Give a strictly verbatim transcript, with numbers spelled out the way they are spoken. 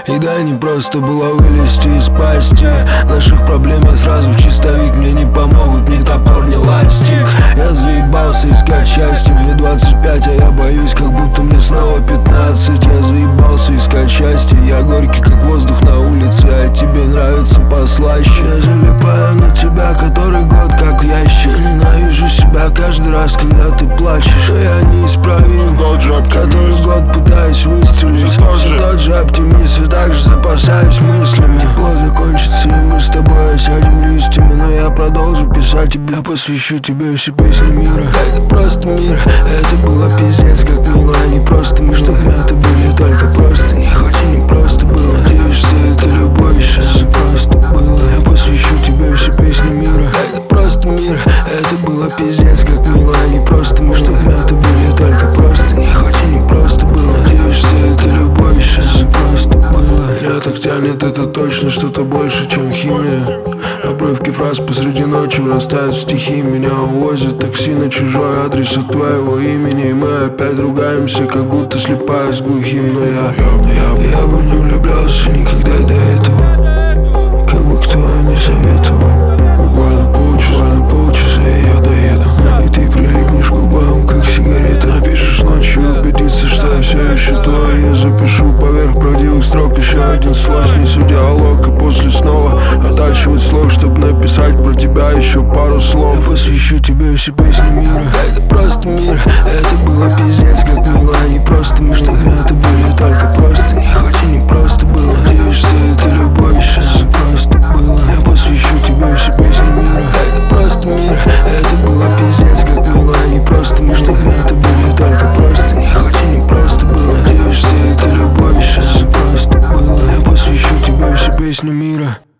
И да, не просто было вылезти из пасти наших проблем, я сразу в чистовик. Мне не помогут ни топор, ни ластик. Я заебался искать счастье. Мне двадцать пять, а я боюсь, как будто мне снова пятнадцать. Я заебался искать счастье. Я горький, как воздух на улице, а тебе нравится послаще. Я залипаю на тебя который год, как в ящик. Ненавижу себя каждый раз, когда ты плачешь. Но я неисправим, который год пытаюсь выстрелить. Все тот же оптимист, все так же запасаюсь мыслями. Тепло закончится, и мы с тобой осядем листьями. Но я продолжу писать тебе, я посвящу тебе все песни мира. Это просто мир, это было пиздец как мило. Не просто мир, чтоб мяты были только просто. Не хоть и не просто было. Надеюсь, что это любовь сейчас просто было. Я посвящу тебе все песни мира. Это просто мир, это было пиздец как мило. Не просто мир, чтоб мяты были только просто. Не хоть и не просто было. Надеюсь, что это любовь сейчас просто было. Меня так тянет, это точно что-то больше, чем химия. Обрывки фраз посреди ночи вырастают в стихи. Меня увозят такси на чужой адрес от твоего имени. И мы опять ругаемся, как будто слепая с глухим. Но я, я, я, я бы не влюблялся никогда до этого, как бы кто не советовал. Буквально полчаса, буквально полчаса и я доеду. И ты прилипнешь к губам, как сигарета. Напишешь ночью, убедиться, что я все еще твой. Я запишу поверх правдивых строк еще один слой, снесу диалог и после снова оттачивать слог, чтобы написать про тебя еще пару слов. Я посвящу тебе все песни мира. Это просто мир, это было пиздец как мило. Не просто мир, чтоб мяты были только просто. Не хоть и не просто было. Надеюсь, что это любовь сейчас просто было. Я посвящу тебе все песни мира. Это просто мир, это было пиздец как мило. Не просто мир, чтоб мяты были только просто. Не хоть и не просто было. Надеюсь, что это любовь сейчас просто было. Я посвящу тебе все песни мира.